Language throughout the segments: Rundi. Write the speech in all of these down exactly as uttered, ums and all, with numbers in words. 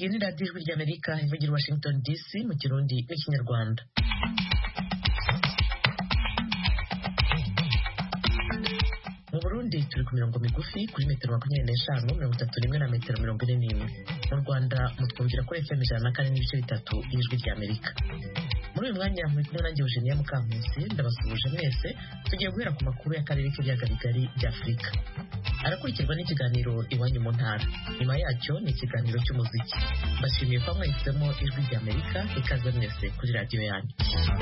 Iyi ni radiyo ijwi ry'Amerika ivugira Washington D C mu Kirundi n'Ikinyarwanda. Mu Burundi turi ku mirongo migufi kuri metero makumyabiri n'eshanu mirongo itatu n'imwe na metero mirongo ine n'imwe. Mu Rwanda mutwumvira kuri F M ijana na kane n'ibice bitatu y'ijwi ry'Amerika. Muri uyu mwanya muri kumwe nanjye Eugenia Mukankusi, ndabasuhuje mwese. Tugiye guhera ku makuru y'akarere k'ibiyaga bigari by'Afurika. Arakurikirwa n'ikiganiro Iwanyu mu Ntara. Nyuma yacyo ni ikiganiro cy'umuziki. Mbashimiye ko mwahisemo ijwi ry'Amerika, ikaze mwese kuri radiyo yanyu.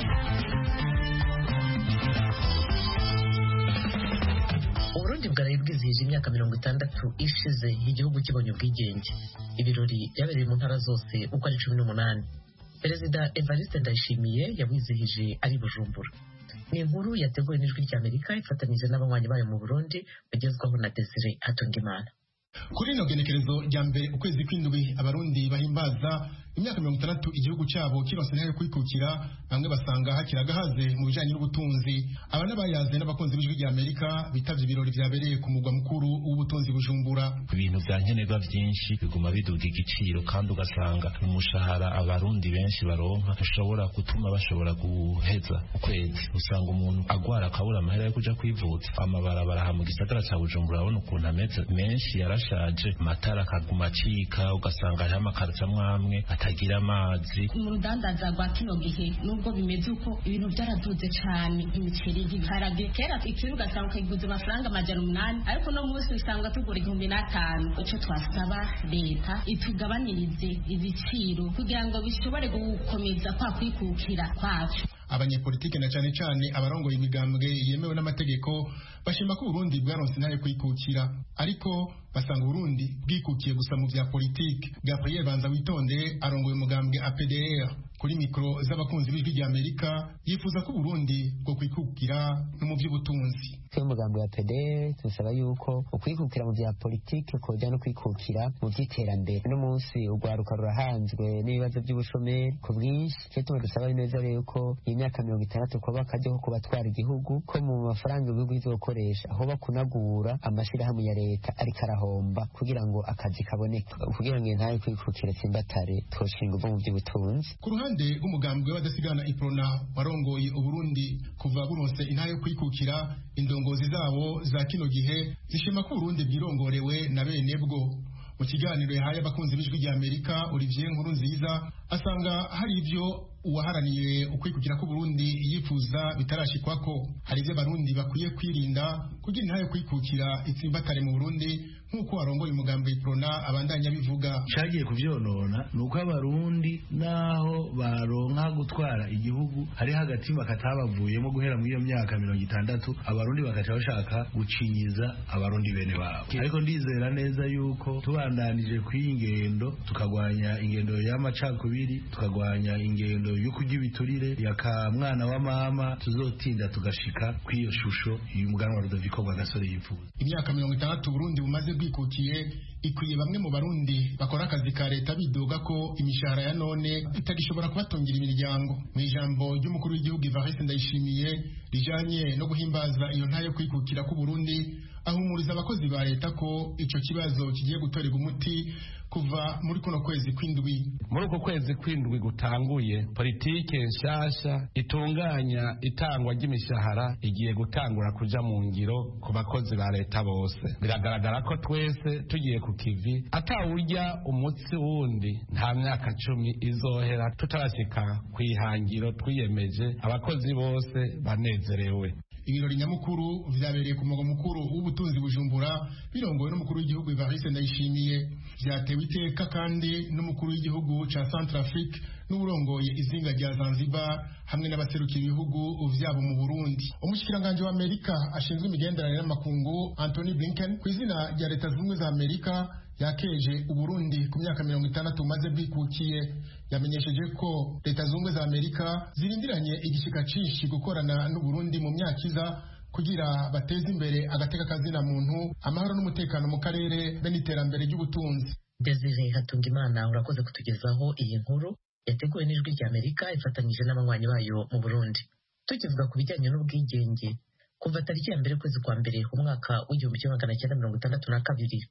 Uburundi bwaraye bwizihije imyaka mirongo itandatu ishize igihugu kibonye ubwigenge. Ibirori byabereye mu ntara zose uko ari cumi n'umunani. Perezida Evariste Ndayishimiye yawizihije ari Bujumbura. Ni inkuru yateguwe n'ijwi ry'Amerika ifatanyije n'abanywanyi bayo mu Burundi, bagezwaho na Desire Hatungimana. Kuri ino genekerezo rya mbere ukwezi kw'indwi abarundi bahimbaza imyaka mirongo itandatu igihugu cyabo kirose nayo kwikukira, bamwe basanga hakira gahaze mu bijanye n'ubutunzi. Aba n'abayaze n'abakunzi b'ijwi ry'Amerika bitavye ibirori vyabereye ku mugwa mukuru w'ubutunzi Bujumbura. Ibintu vya nkenerwa vyinshi biguma biduga igiciro, kandi ugasanga umushahara abarundi benshi baronka ushobora gutuma bashobora guheza ukwezi. Usanga umuntu agwara akabura amahera yo kuja kwivuza. Amabarabara ha mu gisagara ca Bujumbura abona ukuntu ameze menshi yarashaje, amatara akaguma acika, ugasanga hariho amakarita amwe atagira amazi. Mu rudandaza rwa kino gihe nubwo bimeze uko ibintu byaraduze cyane, imiceri y'ibiharage kera ikiro ugasanga kiguze amafaranga amajana umunani, ariko no munsi usanga tugura igihumbi n'atanu. Icyo twasaba leta itugabanirize ibiciro kugira ngo bishobore gukomeza kwa kwikukira kwacu. Abanyepolitike na cyane cyane abarongoye imigambwe yemewe n'amategeko bashima ko Burundi bwaronse nayo kwikukira, ariko basanga Burundi bwikukiye gusa mu vya politike. Gabriel Banza Witonde arongoye umugambwe A P D R kuri mikro z'abakunzi b'ijwi ry'Amerika yifuza ko Burundi bwo kwikukira no mu by'ubutunzi. Twe umugambwe wa A P D R tusaba yuko ukwikukira mu vya politike koja no kwikukira mu vy'iterambere. No munsi ugwaruka rurahanzwe n'ibibazo by'ubushomeri ku bwinshi, cyo tuba dusaba neza rero ko imyaka mirongo itandatu kuba kajyaho kubatwara igihugu ko mu mafaranga ibihugu bizokoresha aho bakunagura amashirahamwe ya leta ariko arahomba kugira ngo akazi kaboneke, kugira ngo ntaye kwikukira tsimbatare twoshinga uvo mu by'ubutunzi. Ku ruhande rw'umugambwe w'adasigana Iprona warongoye Uburundi kuva buronse intaye kwikukira, indongozi zabo za kino gihe zishima ko Burundi bwirongorewe na bene bwo. Mu kiganiro yahaye abakunzi b'ijwi ry'Amerika, Olivier Nkurunziza asanga hari ivyo uwaharaniye ukwikukira ko Burundi yifuza bitarashikwako. Hari ivyo abarundi bakwiye kwirinda kugira intaye kwikukira itsimbatare mu Burundi, nk'uko warongoye umugambi Iprona abandanya bivuga. Cagiye kuvyonona nuko abarundi naho baronka gutwara igihugu hari hagatima katabavuyemo guhera muri iyo myaka mirongo itandatu, abarundi bakaca bashaka gucinyiza abarundi bene babo. Ariko ndizera neza yuko tubandanije kw'ingendo tukagwanya ingendo y'amacakubiri, tukagwanya ingendo yo kurya ibiturire yaka mwana wa mama, tuzotinda tugashika kw'iyo shusho y'umuganwa Rudoviko Rwagasore yifuza. Imyaka mirongo itandatu Burundi bumaze bwikukiye ikwiye bamwe mu barundi bakora akazi ka leta bidoga ko imishahara ya none itagishobora kubatungira imiryango. Mu ijambo ry'umukuru w'igihugu Evariste Ndayishimiye rijanye no guhimbaza iyo ntayo kwikukira ku Burundi, ahumuriza abakozi ba leta ko ico kibazo kigiye gutorerwa umuti kuva muri kuno kwezi kw'indwi. Muri uko kwezi kw'indwi gutanguye, politike nshasha itunganya itangwa ry'imishahara igiye gutangura kuja mu ngiro ku bakozi ba leta bose. Biragaragara ko twese tugiye ku kivi, atawurya umutsi wundi nta myaka cumi izohera tutarashika kwihangiro twiyemeje, abakozi bose banezerewe. Ibirori nyamukuru vyabereye ku mugwa mukuru w'ubutunzi Bujumbura birongowe n'umukuru w'igihugu Evariste Ndayishimiye, vyatewe iteka kandi n'umukuru w'igihugu ca Centrafrique n'uburongoye izinga rya Zanzibar hamwe n'abaserukiye ibihugu vyabo mu Burundi. Umushikiranganje wa Amerika ashinzwe imigenderanire n'amakungu Anthony Blinken ku izina rya Leta Zunze za Amerika yakeje Uburundi ku myaka mirongo itandatu maze bwikukiye. Yamenyesheje ko Leta Zunze za Amerika zirindiranye igishika cinshi gukorana n'Uburundi mu myaka iza kugira bateze imbere agateka kazina muntu, amahoro n'umutekano mu karere be n'iterambere ry'ubutunzi. Desire Hatungimana, urakoze kutugezaho iyi nkuru yateguwe n'ijwi ry'Amerika ifatanyije n'abanywanyi bayo mu Burundi. Tukivuga ku bijyanye n'ubwigenge, kuva tariki ya mbere kwezi kwa mbere umwaka w'igihumbi kimwe magana cyenda mirongo itandatu na kabiri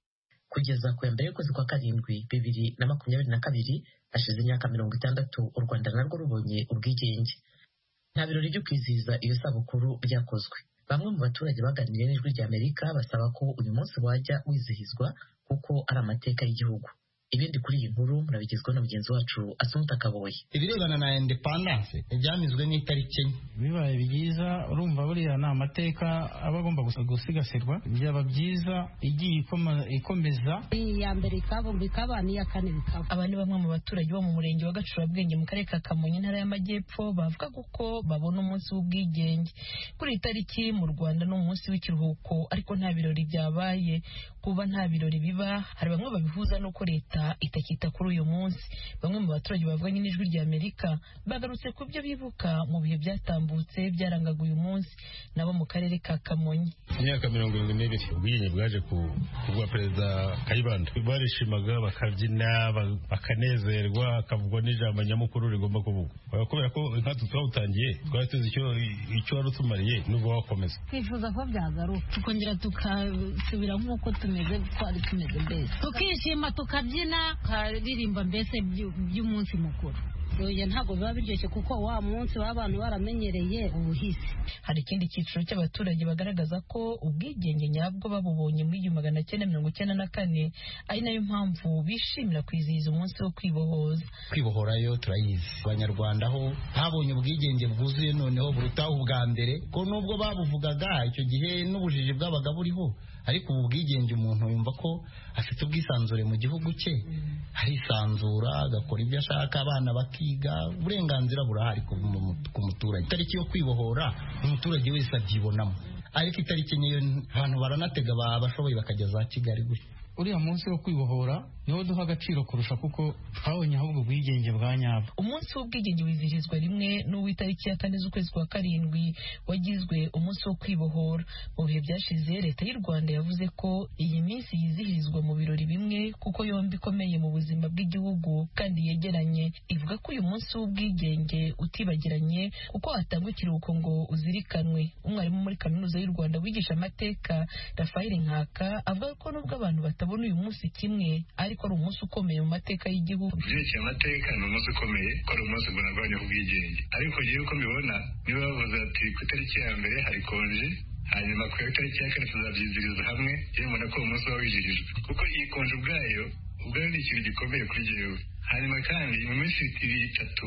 kugeza ku ya mbere y'ukwezi kwa karindwi bibiri na makumyabiri na kabiri hashize imyaka mirongo itandatu u Rwanda narwo rubonye ubwigenge. Nta birori byo kwizihiza iyo sabukuru byakozwe. Bamwe mu baturage baganiriye n'Ijwi ry'Amerika basaba ko uyu munsi wajya wizihizwa kuko ari amateka y'igihugu. Ibindi kuri iyi nkuru murabigezweho na mugenzi wacu Asumta Kaboye. Ibirebana na independence ibyamizwe n'itariki bibaye byiza, urumva buriya ni amateka aba agomba gusigasirwa. Byaba byiza igiye ikomeza iya mbere ikabumba ikaba n'iya kane bikaba. Aba ni bamwe mu baturage bo mu murenge wa Gacurabwenge mu karere ka Kamonyi intara y'Amajyepfo bavuga kuko babona umunsi w'ubwigenge. Kuri iyi tariki mu Rwanda ni umunsi w'ikiruhuko, ariko nta birori byabaye. Kuba nta birori biba, hari bamwe babihuza nuko leta itakita kuri uyu munsi. Bamwe mu baturage bavuganye n'Ijwi ry'Amerika bagarutse ku byo bibuka mu bihe byatambutse byarangaga uyu munsi. Nabo mu karere ka Kamonyi, imyaka mirongo irindwi n'ibiri ubwigenge bwaje ku bwa perezida Kayibanda, barishimaga bakabyina bakanezerwa, hakavugwa n'ijambo nyamukuru rigomba kuvugwa, kubera ko nkatwe twawutangiye twari tuzi icyo icyo wari utumariye n'ubwo wakomeza. Twifuza ko byagaruka tukongera tukasubira nk'uko tumeze twari tumeze mbese, tukishima tukabyina karirimba mbese by'umunsi mukuru. Oya, ntabwo biba biryoshye kuko wa munsi w'abantu baramenyereye ubuhisi. Hari ikindi cyiciro cy'abaturage bagaragaza ko ubwigenge nyabwo babubonye mu igihumbi magana cyenda mirongo icyenda na kane, ari nayo mpamvu bishimira kwizihiza umunsi wo kwibohoza. Kwibohorayo turayizi, abanyarwanda ho babonye ubwigenge bwuzuye, noneho burutaho ubwa mbere, ko nubwo babuvugaga icyo gihe n'ubujiji bwabaga buriho, ariko ubu bwigenge umuntu yumva ko afite ubwisanzure mu gihugu cye, arisanzura agakora ibyo ashaka, abana bakiga, uburenganzira burahari ku muturage. Itariki yo kwibohora umuturage wese abyibonamo, ariko itariki niyo abantu baranatega abashoboye bakajya za Kigali gutya. Uriya munsi wo kwibohora niho duha agaciro kurusha, kuko twabonye ahubwo ubwigenge bwa nyabwo. Umunsi w'ubwigenge wizihizwa rimwe n'uw'itariki ya kane z'ukwezi kwa karindwi wagizwe umunsi wo kwibohora. Mu bihe byashize leta y'u Rwanda yavuze ko iyi minsi yizihirizwa mu birori bimwe kuko yombi ikomeye mu buzima bw'igihugu kandi yegeranye. Ivuga ko uyu munsi w'ubwigenge utibagiranye kuko hatangwa ikiruhuko ngo uzirikanwe. Umwarimu muri kaminuza y'u Rwanda wigisha amateka Raphael Nkaka avuga ko nubwo abantu batabona uyu munsi kimwe, ariko ari umunsi ukomeye mu mateka y'igihugu. Byerekeye amateka ni umunsi ukomeye, ko ari umunsi ngo narwanya ubwigenge. Ariko ngewe uko mbibona, niba bavuze ati ku itariki ya mbere hari konje, hanyuma ku itariki ya kane tuzabyizihiriza hamwe, yewe mbona ko umunsi uba wizihirijwe, kuko iyi konje ubwayo ubwayo ni ikintu gikomeye kuri jyewe. Hanyuma kandi mu minsi ibiri itatu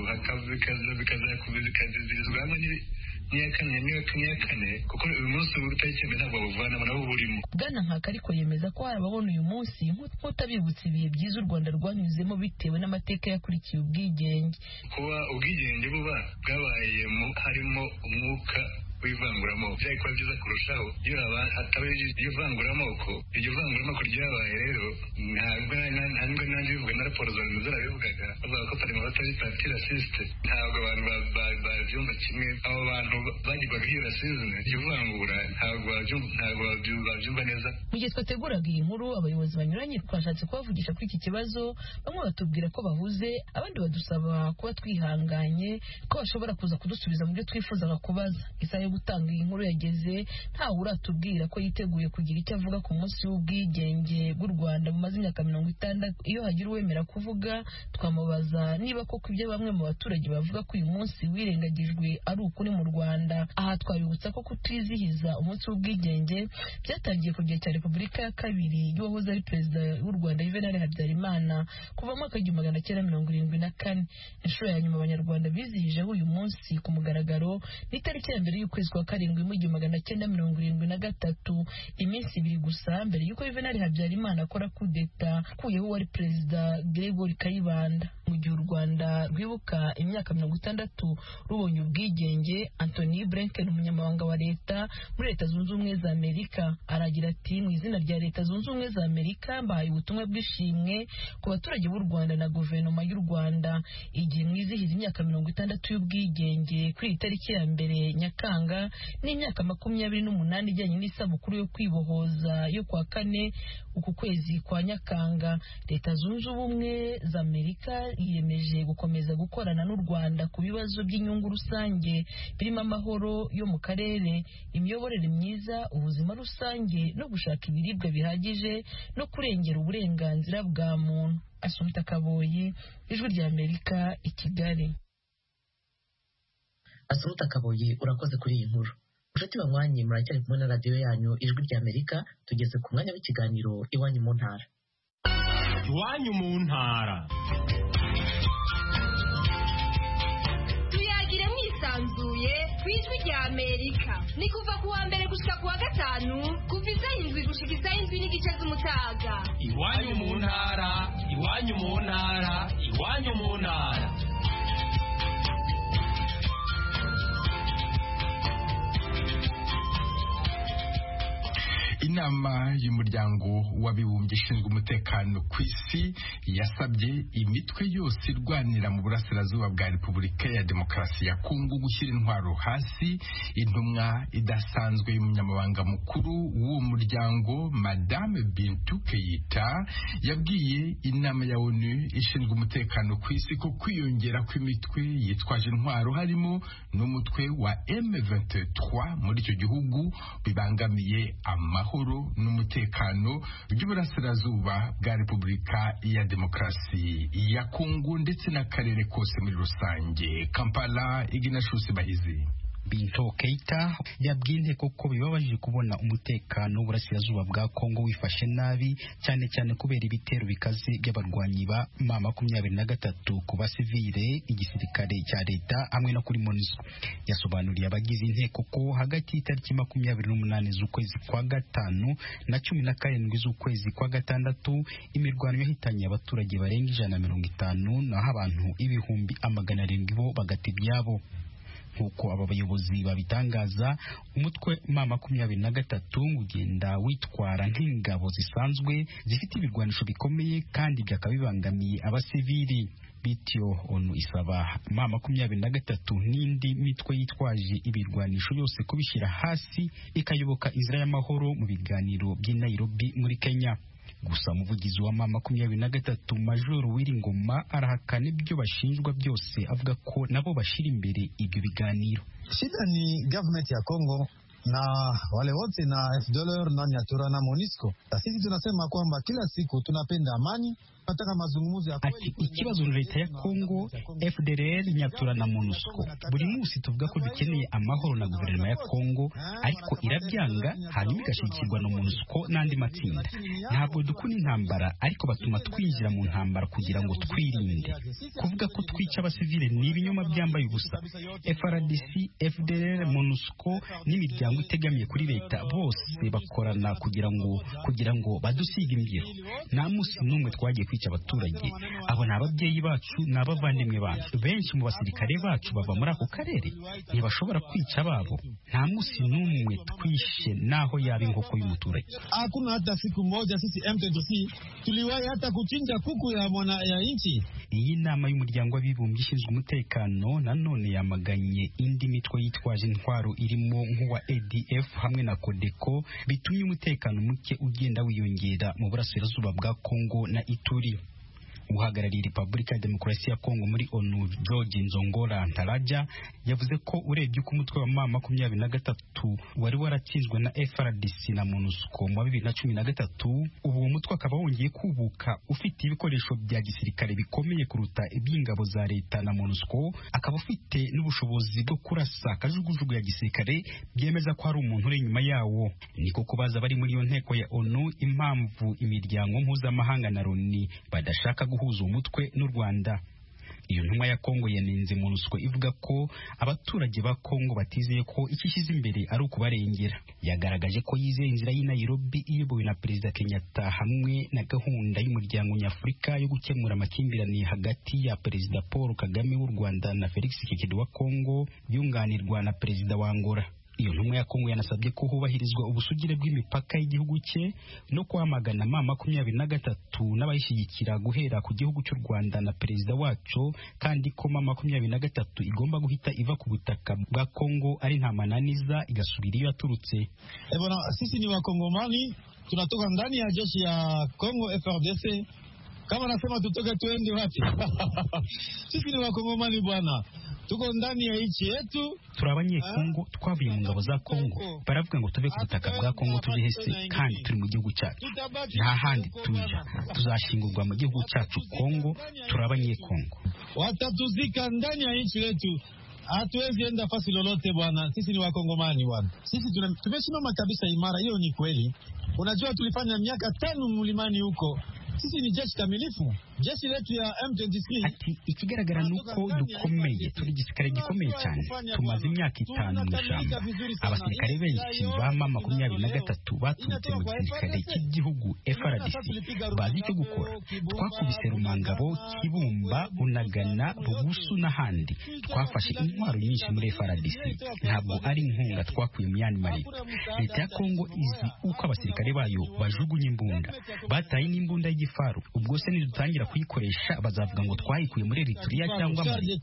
bikazizihirizwa hamwe n'iya kane n'iya kane, kuko uyu munsi w'itariki mbere ntabwo bawuvanamo nabo burimo. Bwana Nkaka ariko yemeza ko hari ababona uyu munsi nk'utabibutsa ibihe byiza u Rwanda rwanyuzemo bitewe n'amateka yakurikiye ubwigenge. Kuba ubwigenge buba bwabaye harimo umwuka w'ivanguramoko, byari kuba byiza kurushaho iyo hataba iryo vanguramoko. Iryo vanguramoko ryabaye rero ntabwo ntabwo nanjye bivuga na raporo za leta zarabivugaga, bavuga ko parima batari parti raciste. Ntabwo abantu babyumva kimwe, abo bantu bagirwaga iyo racisme, iryo vangura ntabwo babyumva neza. Mu gihe twateguraga iyi nkuru, abayobozi banyuranye twashatse kubavugisha kuri iki kibazo. Bamwe batubwira ko bahuze, abandi badusaba kuba twihanganye ko bashobora kuza kudusubiza mu byo twifuzaga kubaza. Isaha yo gutanga iyi nkuru yageze, ntawe uratubwira ko yiteguye kugira icyo avuga ku munsi w'ubwigenge bw'u Rwanda bumaze imyaka mirongo itandatu. Iyo hagira uwemera kuvuga, twamubaza niba koko ibyo bamwe mu baturage bavuga ko uyu munsi wirengagijwe ari ukuri mu Rwanda. Aha twabibutsa ko kutizihiza umunsi w'ubwigenge byatangiye ku gihe cya Repubulika ya kabiri y'uwahoze ari perezida w'u Rwanda Juvenal Habyarimana kuva mu mwaka w'igihumbi magana cyenda mirongo irindwi na kane. Inshuro ya nyuma abanyarwanda bizihijeho uyu munsi ku mugaragaro ni itariki ya mbere y'ukwezi kwa karindwi mu gihumbi magana cyenda mirongo irindwi na gatatu, iminsi ibiri gusa mbere y'uko Juvenal Habyarimana akora kudeta kuyeho wari perezida Gregory Kayibanda. Mu gihe u Rwanda rwibuka imyaka mirongo itandatu rubonye ubwigenge, Anthony Blinken umunyamabanga wa leta muri Leta Zunze Ubumwe za Amerika aragira ati, mu izina rya Leta Zunze Ubumwe za Amerika mbahaye ubutumwa bw'ishimwe ku baturage b'u Rwanda na guverinoma y'u Rwanda igihe mwizihiza imyaka mirongo itandatu y'ubwigenge kuri iyi tariki ya mbere Nyakanga n'imyaka makumyabiri n'umunani ijyanye n'isabukuru yo kwibohoza yo kwa kane uku kwezi kwa Nyakanga. Leta Zunze Ubumwe za Amerika yiyemeje gukomeza gukorana n'u Rwanda ku bibazo by'inyungu rusange birimo amahoro yo mu karere, imiyoborere myiza, ubuzima rusange no gushaka ibiribwa bihagije no kurengera uburenganzira bwa muntu. Asumta Kaboyi, Ijwi rya Amerika, i Kigali. Asumta Kaboyi, urakoze kuri iyi nkuru. Nshuti banywanyi, muracyari kumwe na radiyo yanyu Ijwi rya Amerika. Tugeze ku mwanya w'ikiganiro Iwanyu mu ntara. Iwanyu mu ntara. Tuyagire mwisanzuye ku Ijwi rya Amerika. Ni kuva ku wa mbere gushika ku wa gatanu, kuva isaha indwi gushika isaha indwi n'igice z'umutaga. Iwanyu mu ntara, iwanyu mu ntara, iwanyu mu ntara. Inama y'umuryango w'abibumbye ishinzwe umutekano ku isi yasabye imitwe yose irwanira mu burasirazuba bwa Repubulika ya Demokarasi ya Kongo gushyira intwaro hasi. Intumwa idasanzwe y'umunyamabanga mukuru w'uwo muryango Madame Bintou Keita yabwiye inama ya ONU ishinzwe umutekano ku isi ko kwiyongera kw'imitwe yitwaje intwaro harimo n'umutwe wa M vingt-trois muri icyo gihugu bibangamiye amahoro n'umutekano by'uburasirazuba bwa Repubulika ya Demokarasi ya Kongo ndetse n'akarere kose muri rusange. Kampala, Ignatius Bahizi. Bintou Keita yabwiye inteko ko bibabaje kubona umutekano w'uburasirazuba bwa Kongo wifashe nabi, cyane cyane kubera ibitero bikaze by'abarwanyi ba M makumyabiri na gatatu ku basivile, igisirikare cya leta hamwe no kuri MONUSCO. Yasobanuriye abagize inteko ko hagati y'itariki makumyabiri n'umunani z'ukwezi kwa gatanu na cumi na karindwi z'ukwezi kwa gatandatu imirwano yahitanye abaturage barenga ijana na mirongo itanu naho abantu ibihumbi amagana arindwi bo bagata ibyabo. Nkuko aba bayobozi babitangaza, umutwe M makumyabiri na gatatu ugenda witwara nk'ingabo zisanzwe zifite ibirwanisho bikomeye kandi byakabibangamiye abasivili. Bityo ONU isaba M makumyabiri na gatatu n'indi mitwe yitwaje ibirwanisho yose kubishyira hasi ikayoboka inzira y'amahoro mu biganiro by'i Nairobi muri Kenya. Gusa umuvugizi wa M makumyabiri na gatatu Major Wiringoma arahakana ibyo bashinjwa byose, avuga ko nabo bashira imbere ibyo biganiro. Shida ni government ya Kongo na wale wote na F D L R na Nyatura na MONUSCO. Sisi tunasema kwamba kila siku tunapenda amani, tunataka mazungumzo ya kweli. Ikibazo leta ya Kongo, F D L R, Nyatura na MONUSCO buri munsi tuvuga ko dukeneye amahoro na guverinoma ya Kongo, ariko irabyanga hanyuma igashikirwa na MONUSCO n'andi matsinda. Ntabwo dukuna intambara, ariko batuma twinjira mu ntambara kugira ngo twirinde. Kuvuga ko twica abasivile ni ibinyoma byambaye ubusa. F R D C, F D L R, MONUSCO n'imiryango utegamiye kuri leta bose bakorana kugira ngo kugira ngo badusiga imbyiro. Nta munsi n'umwe twagiye kwica abaturage. Abo ni ababyeyi bacu n'abavandimwe bacu. Benshi mu basirikare bacu bava muri ako karere, ntibashobora kwica ababo. Nta munsi n'umwe twishe naho yaba inkoko y'umuturage. Hakuna hata siku moja sisi M twenty-three tuliwahi hata kuchinja kuku ya mwana ya nchi. Iyi nama y'umuryango w'abibumbye ishinzwe umutekano nanone yamaganye indi mitwe yitwaje intwaro irimo nk'uwa A D F hamwe na Codeco bitumye umutekano muke ugenda wiyongera mu burasirazuba bwa Kongo na Ituri. Uhagarariye Repubulika ya Demokarasi ya Kongo muri ONU George Nzongora Ntaraja yavuze ko urebye uko umutwe wa M makumyabiri na gatatu wari waratsinzwe na F R D C na MONUSCO mu bibiri na cumi na gatatu, ubu uwo mutwe akaba wongeye kubuka ufite ibikoresho bya gisirikare bikomeye kuruta iby'ingabo za leta na MONUSCO, akaba ufite n'ubushobozi bwo kurasa kajugujugu ya gisirikare byemeza ko hari umuntu uri inyuma yawo. Niko kubaza bari muri iyo nteko ya ONU impamvu imiryango mpuzamahanga na Loni badashaka guhuza umutwe n'u Rwanda. Iyo ntumwa ya Kongo yanenze MONUSCO ivuga ko abaturage ba Kongo batizeye ko ikishize imbere ari ukubarengera. Yagaragaje ko yizeye inzira y'i Nairobi iyobowe na Perezida Kenyatta hamwe na gahunda y'umuryango nyafurika yo gukemura amakimbirane hagati ya Perezida Paul Kagame w'u Rwanda na Felix Tshisekedi wa Kongo yunganirwa na Perezida wa Angola. Iyo ntumwa ya Kongo yanasabye ko hubahirizwa ubusugire bw'imipaka y'igihugu cye no kwamagana M makumyabiri na gatatu n'abayishyigikira guhera ku gihugu cy'u Rwanda na perezida wacu, kandi ko M makumyabiri na gatatu igomba guhita iva ku butaka bwa Kongo ari nta mananiza igasubira iyo yaturutse. Eh bwana, sisi ni Wakongomani, tunatoka ndani ya jeshi ya Kongo F R D C Kama nasema tutoke tuende wapi? Sisi ni wakongomani bwana. Tuko ndani ya nchi yetu. Turi abanyekongo twavuye mu ngabo za Kongo. Baravuga ngo tuve ku butaka bwa Kongo tuje hese kandi turi mu gihugu cyacu. Nta handi tuja. Tuzashingurwa mu gihugu cyacu Kongo. Turi abanyekongo. Watatuzika ndani ya nchi yetu. Hatuwezi enda fasi lolote bwana. Sisi ni wakongomani bwana. Sisi tumesimama kabisa imara, hiyo ni kweli. Unajua tulifanya miaka tano mlimani huko. Sisi ni jeshi kamilifu. Jeshi letu ya M twenty three. Ati ikigaragara nuko dukomeye, turi gisirikare gikomeye cyane. Tumaze imyaka itanu mu shamba. Abasirikare benshi bama makumyabiri na gatatu baturutse mu gisirikare cy'igihugu F R D C. Bazi icyo gukora. Twakubise Rumangabo, Kibumba, Bunagana, Bugusu n'ahandi. Twafashe intwaro nyinshi muri F R D C. Ntabwo ari inkunga twakuye mu yandi mariko. Leta ya Kongo izi uko abasirikare bayo bajugunya imbunda. Bataye n'imbunda y'igifaru. Ubwo se nidutangira kuyikoresha bazavuga ngo twayikuye muri Eritrea cyangwa Mali.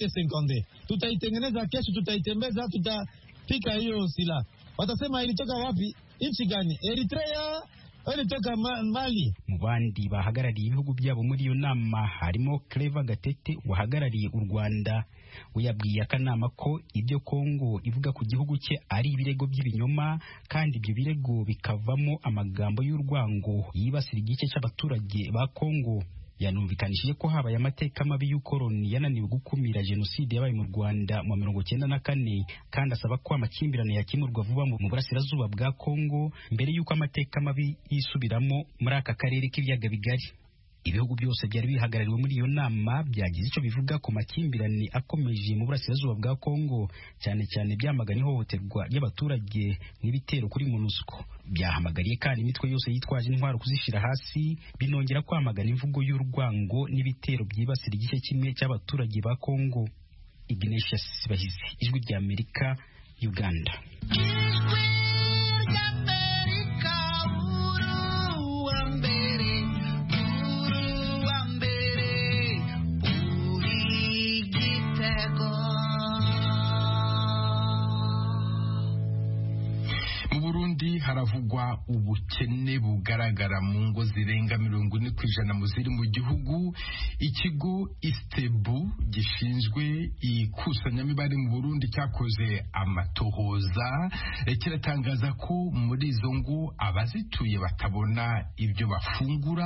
Tutaitengeneza kesho, tutaitembeza, tutafika hiyo sila. Watasema ilitoka wapi? Nchi gani? Eritrea ilitoka Mali. Mu bandi bahagarariye ibihugu byabo muri iyo nama harimo Clever Gatete wahagarariye u Rwanda. Uyabwiye akanama ko ibyo Kongo ivuga ku gihugu cye ari ibirego by'ibinyoma kandi ibyo birego bikavamo amagambo y'urwango yibasira igice cy'abaturage ba Kongo. Yanumvikanishije ko habaye amateka mabi y'ukoroni yananiwe gukumira jenoside yabaye mu Rwanda mu mirongo cyenda na kane kandi asaba ko amakimbirane yakemurwa vuba mu burasirazuba bwa Kongo mbere y'uko amateka mabi yisubiramo muri aka karere k'ibiyaga bigari. Ibihugu byose byari bihagarariwe muri iyo nama byagize icyo bivuga ku makimbirane akomeje mu burasirazuba bwa Kongo, cyane cyane byamagana ihohoterwa ry'abaturage n'ibitero kuri MONUSCO. Byahamagariye kandi imitwe yose yitwaje intwaro kuzishira hasi, binongera kwamagana imvugo y'urwango n'ibitero byibasira igice kimwe cy'abaturage ba Kongo. Ignatius Bahizi, Ijwi rya Amerika, Uganda. Haravugwa ubukene bugaragara mu ngo zirenga mirongo ine ku ijana mu ziri mu gihugu. Ikigo Istebu gishinzwe ikusanyamibare mu Burundi cyakoze amatohoza kiratangaza ko muri izo ngo abazituye batabona ibyo bafungura,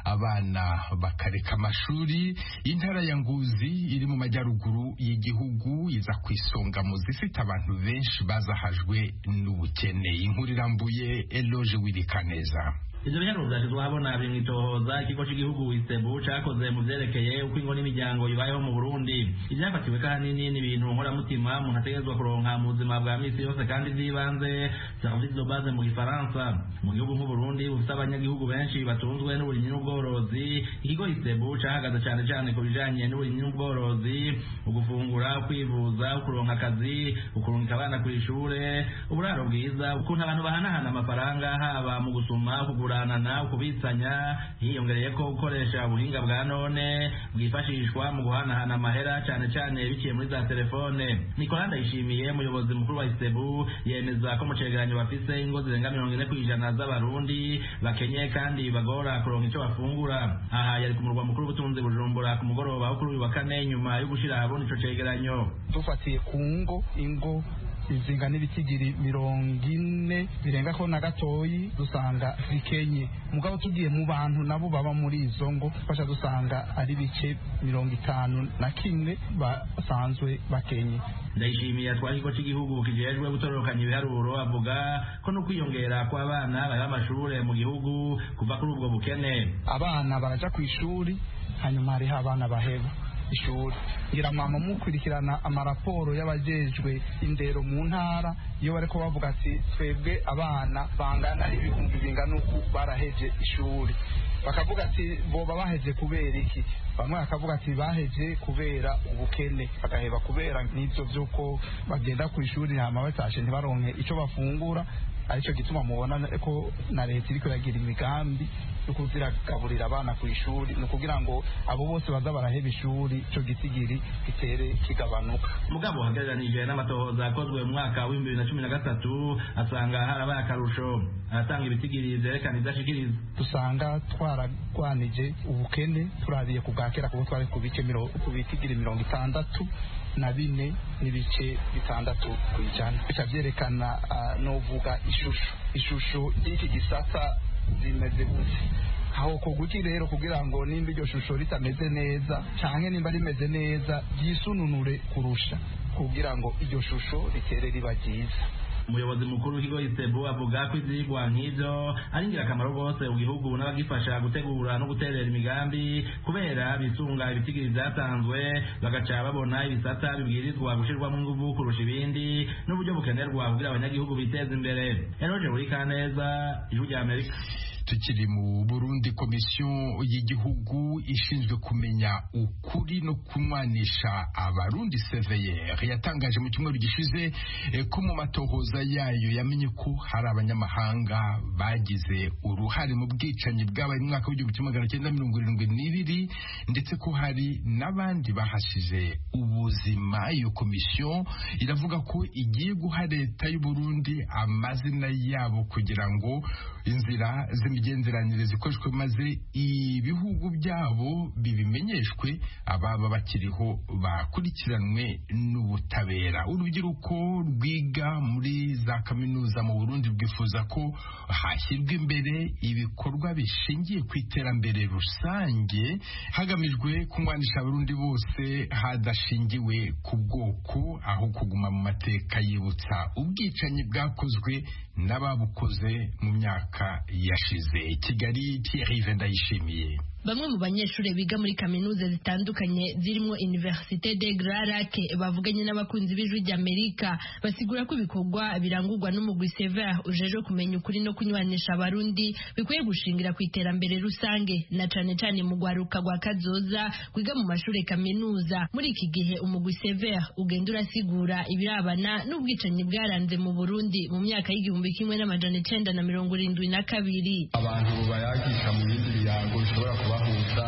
abana bakareka amashuri. Intara ya Ngozi iri mu majyaruguru y'igihugu iza ku isonga mu zifite abantu benshi bazahajwe n'ubukene. Inkuru irambuye Eloge Wirikaneza. Ivyo biharuro vyashizwe habona bimwitohoza ikigo cy'igihugu Istebu cakoze mu vyerekeye uko ingo n'imiryango ibayeho mu Burundi. Ivyafatiwe kanini n'ibintu nkoramutima umuntu ategerezwa kuronka mu buzima bwa misi yose kandi vyibanze service de base mu Gifaransa. Mu gihugu nk'u Burundi bufite abanyagihugu benshi batunzwe n'uburimyi n'ubworozi, ikigo Istebu cahagaze cyane cyane ku bijanye n'uburimyi n'ubworozi, ugufungura, kwivuza, kuronka akazi, ukurungika abana ku ishure, uburaro bwiza, ukuntu abantu bahanahana amafaranga haba mu gusuma, kugura na kubitsanya, hiyongereye ko gukoresha ubuhinga bwa none bwifashishwa mu guhanahana amahera cyane cyane biciye muri za telefone. Nicolas Ndayishimiye umuyobozi mukuru wa Istebu yemeza ko mu cegeranyo bafise ingo zirenga mirongo ine ku ijana z'abarundi bakenye kandi bagora kuronka icyo bafungura. Aha yari ku murwa mukuru w'ubutunzi Bujumbura ku mugoroba wo kuri uyu wa kane nyuma yo gushira ahabona ico cegeranyo. Dufatiye ku ngo ingo izinga n'ibitigiri mirongo ine birenga ko na gatoyi dusanga zikenye. Mugabo tugiye mu bantu nabo baba muri izo ngo fasha dusanga ari bice mirongo itanu na kimwe basanzwe bakenye. Ndayishimiye atwara ikigo cy'igihugu kijejwe gutororokanya ibiharuro avuga ko no kwiyongera kw'abana bari amashure mu gihugu kuva kuri ubwo bukene. Abana baraja ku ishuri hanyuma hariho abana baheba ishuri. Ngira mama mukurikirana amaraporo y'abajejwe indero mu ntara iyo bariko bavuga ati twebwe abana bangana ibihumbi bingana uku baraheje ishuri, bakavuga ati boba baheje kubera iki? Bamwe bakavuga ati baheje kubera ubukene, bagaheba kubera n'ivyo vyuko bagenda ku ishuri hama batashe ntibaronke ico bafungura. Arico gituma mubona ko na leta iriko yagira imigambi yo kuziragaburira abana ku ishuri ni ukugira ngo abo bose baza baraheba ishuri ico gitigiri gitere kigabanuka. Mugabo hagaranije n'amatohoza akozwe mu mwaka wa bibiri na cumi na gatatu asanga harabaye akarusho, aratanga ibitigiri vyerekana ivyashikiriza. Dusanga twaragwanije ubukene turabiye ku bwakera kuko twari ku bice ku bitigiri mirongo itandatu na bine n'ibice bitandatu ku ijana. Bica vyerekana uh, novuga ishusho ishusho y'iki gisata zimeze gute, aho ko guki rero kugira ngo nimba iryo shusho ritameze neza canke nimba rimeze neza ryisununure kurusha kugira ngo iryo shusho ritere riba ryiza. Umuyobozi mukuru w'ikigo Istebu avuga ko ivyigwa nk'ivyo ari ingirakamaro rwose mu gihugu n'abagifasha gutegura no guterera imigambi kubera bisunga ibitigiri vyatanzwe bagaca babona ibisata bibwirizwa gushirwamo inguvu kurusha ibindi n'uburyo bukenerwa kugira abanyagihugu biteza imbere. Eroje Urikaneza, Ijwi rya Amerika. Tukiri mu Burundi, komisiyo y'igihugu ishinzwe kumenya ukuri no kumwanisha abarundi C V R yatangaje mu cyumweru gishize ko mu matohoza yayo yamenye ko hari abanyamahanga bagize uruhare mu bwicanyi bwabaye mu mwaka w'igihumbi kimwe magana cyenda mirongo irindwi n'ibiri ndetse ko hari n'abandi bahashize ubuzima. Iyo komisiyo iravuga ko igiye guha leta y'u Burundi amazina yabo kugira ngo inzira imigenderanire zikoreshwe maze ibihugu byabo bibimenyeshwe ababa bakiriho bakurikiranwe n'ubutabera. Urubyiruko rwiga muri za kaminuza mu Burundi rwifuza ko hashyirwa imbere ibikorwa bishingiye ku iterambere rusange hagamijwe kumwanisha abarundi bose hadashingiwe ku bwoko, aho kuguma mu mateka yibutsa ubwicanyi bwakozwe n'ababukoze mu myaka yashize. Kigali, Thierry Vendayishimiye. Bamwe mu banyeshuri biga muri kaminuza zitandukanye zirimo Université des Grands Lacs bavuganye n'abakunzi b'Ijwi ry'Amerika basigura ko ibikorwa birangurwa n'umugwi C V R ujeje kumenya ukuri no kunywanisha abarundi bikwiye gushingira ku iterambere rusange na cane cane mu gwaruka gwa kazoza kwiga mu mashuri kaminuza. Muri iki gihe umugwi C V R ugenda urasigura ibirabana n'ubwicanyi bwaranze mu Burundi mu myaka y'igihumbi kimwe n'amajana icenda na mirongo irindwi na kabiri. Abantu bayagisha mu bindi birango bishobora kubahuza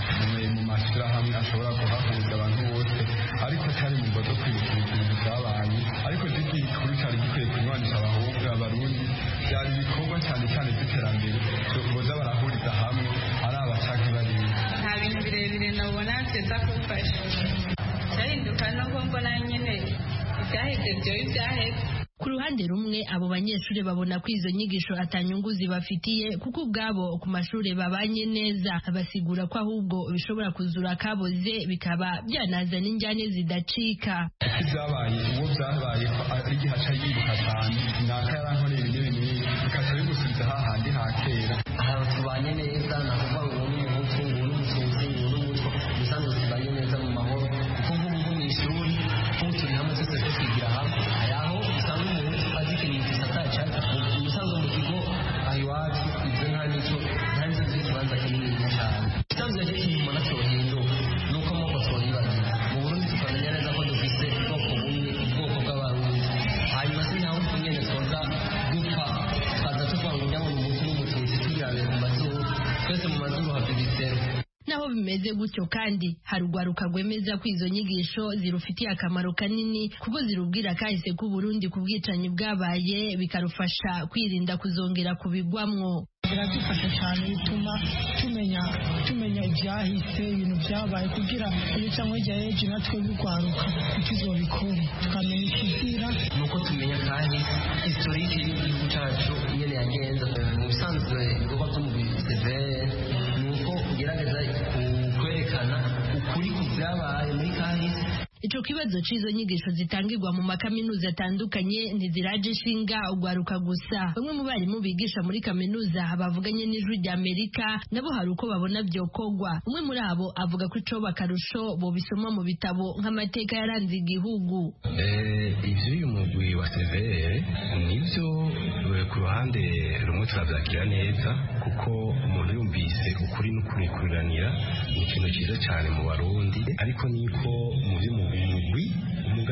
mu mashyirahamwe ashobora kuhahuza abantu bose, ariko cyari mu mbozo kwibukira ibintu byabaye, ariko gikuru cyari gikwiye kunywanisha abahungu abarundi. Byari ibikorwa cyane cyane by'iterambere byo kuboza barahuriza hamwe ari abashaka bariya. Nta bintu birebire nabona byeza kumfasha cyahinduka no mbona nyine ibyaheze byo ibyaheze. Ku ruhande rumwe abo banyeshuri babona ko izo nyigisho atanyungu zibafitiye kuko ubwabo ku mashuri babanye neza, basigura ko ahubwo bishobora kuzura kaboze bikaba byanazana injyane zidacika. Ibyabaye uwo byabaye ko ari igihe aca yibuka cyane naka yarankoreye ibintu binini bikaca bigusubiza hahandi hakera. Aha tubanye neza nakuvuga ngo ni umuco ngo ni umusozi ngo ni umuco bisanzwe tubanye neza mu mahoro kuko nk'ubu mu ishuri ubu turi hamwe twese twigira hamwe ayaho usanga umuntu azi ikintu gisata cyane umusanzwe mu kigo ahiwacu ibyo nta n'icyo nta n'icyo z'ikibanza kinini cyane isanzwe cy'ikintu umuntu atohinduka nuko amoko atoyibagira. Mu Burundi tukamenya neza ko dufise ubwoko bumwe ubwoko bw'abarundi hanyuma se ntaho nyene twoza gupfa twaza tuvuga ngo nyabona umutu n'umututsi tugirane mu mazuru twese mu mazuru havibisera. Naho bimeze gutyo kandi hari urwaruka rwemeza ko izo nyigisho zirufitiye akamaro kanini kuko zirubwira kahise ku Burundi ku bwicanyi bwabaye bikarufasha kwirinda kuzongera kubigwamwo. Biradufasha cyane bituma tumenya tumenya ibyahise ibintu byabaye kugira iyo cyangwa ijya ejo natwe bigwaruka tuzobikora tukamenya ikizira nuko tumenya kandi historique y'igihugu cyacu nyene yagenze. Mu bisanzwe ibikorwa by'umubiri C V R nuko ugerageza kwerekana ukuri ku byabaye muri kahise. Ico kibazo c'izo nyigisho zitangirwa mu makaminuza atandukanye ntiziraje ishinga ugwaruka gusa. Bamwe mu barimu bigisha muri kaminuza bavuganye n'Ijwi ry'Amerika nabo hari uko babona byokogwa. Umwe muri abo avuga ko ico bakarusho bo bisoma mu bitabo nk'amateka yaranze igihugu. Eh ivyo uyu mugwi wa C V R nivyo ku ruhande rumwe turavyakira neza kuko umuntu yumvise ukuri n'ukurikuranira ni ikintu cyiza cyane mu Barundi, ariko niko mu by'umugwi umugaruka ko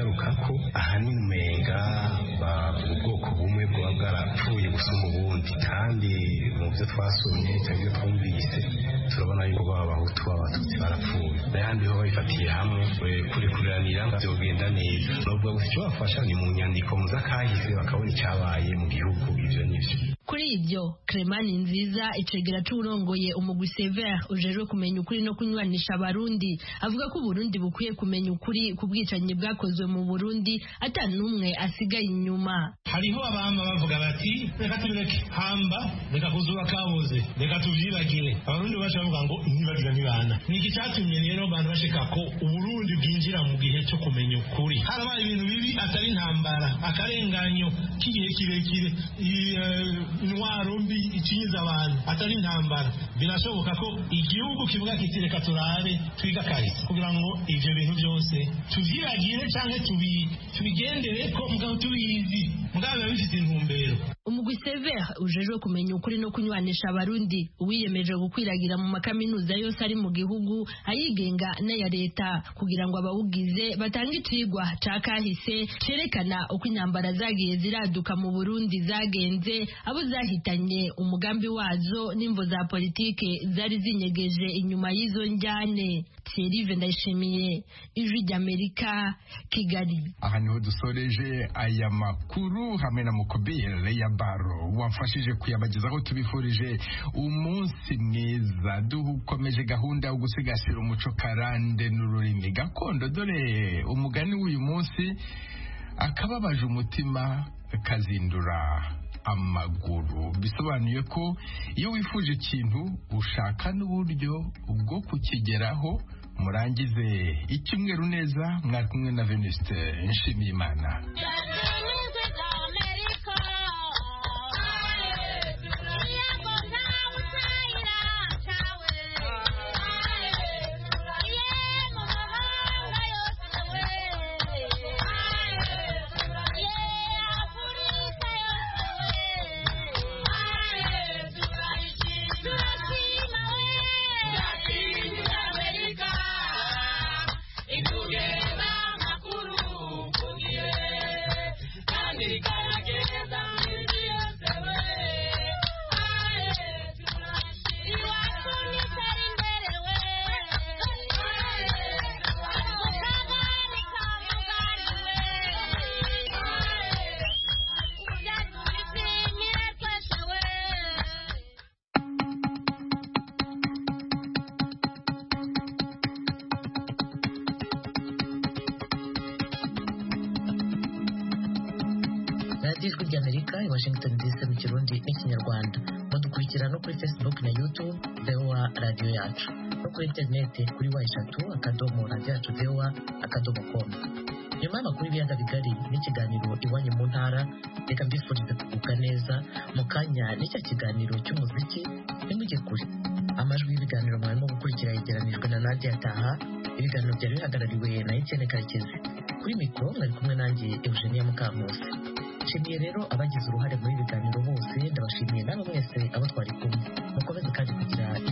ko ahanini umenga ubwoko bumwe bwaba bwarapfuye gusumba ubundi kandi mu byo twasomye cyangwa ibyo twumvise turabona yuko baba abahutu b'abatutsi barapfuye n'ayandi ho babifatiye hamwe kurikuranira byogenda neza nubwo gusa icyo bafasha ni mu nyandiko muzakahise bakabona icyabaye mu gihugu ibyo n'ibyo. Kuri ibyo Clemani Nziza icegera c'urongoye umugwi Sever ujejwe kumenya ukuri no kunywanisha abarundi avuga ko Burundi bukwiye kumenya ukuri ku bwicanyi bwakozwe mu Burundi atari numwe asigaye inyuma. Hariho abama bavuga bati reka tubireke hamba reka kuzuba kabuze reka tuvyibagire abarundi bashavuga ngo ntibagira ntibana niki cyatumye rero abantu bashika ko Uburundi bwinjira mu gihe cyo kumenya ukuri harabaye ibintu bibi atari intambara akarenganyo kigihe kirekire intwaro mbi ikinyiza abantu atari intambara birashoboka ko igihugu kivuga kiti reka turabe twiga kahise kugira ngo ivyo bintu byose tuvyiragire canke tubigendere ko mugabo tubizi mugabo bifite intumbero. Umugwi Sever ujejwe kumenya ukuri no kunywanisha abarundi uwiyemeje gukwiragira mu makaminuza yose ari mu gihugu ayigenga n'aya leta kugira ngo abawugize batange icigwa ca kahise cerekana uko intambara zagiye ziraduka mu Burundi zagenze abo zahitanye umugambi wazo n'imvo za politike zari zinyegeje inyuma y'izo njyane. Thierry Ndayishimiye, Ijwi ry'Amerika, Kigali. Aha niho dusoreje aya makuru hamwe na Mukobere ya Baro wamfashije kuyabagezaho tubifurije umunsi mwiza dukomeje gahunda yo gusigasira umuco karande n'ururimi gakondo dore umugani w'uyu munsi akababaje umutima kazindura amaguru bisobanuye ko iyo wifuje ikintu ushaka n'uburyo bwo kukigeraho murangize icyumweru neza mwari kumwe na Venuste Nshimiyimana. Ijwi ry'Amerika i Washington D C mu Kirundi n'Ikinyarwanda mudukurikira no kuri Facebook na YouTube V O A Radio Yacu no kuri internet kuri wa eshatu akadomo radio yacu V O A akadomo com. Nyuma y'amakuru y'ibiyaga bigari n'ikiganiro iwanyu mu ntara reka mbifurize kuguka neza mu kanya n'icyo kiganiro cy'umuziki nimujye kure amajwi y'ibiganiro mwarimo gukurikira yegeranijwe na Nadia Taha ibiganiro byari bihagarariwe na Etienne Karekezi kuri mikoro mwari kumwe nanjye Eugenia Mukamusi. Nshimiye rero abagize uruhare muri ibiganiro bose ndabashimiye namwe mwese abo twari kumwe mukomeze kandi kugira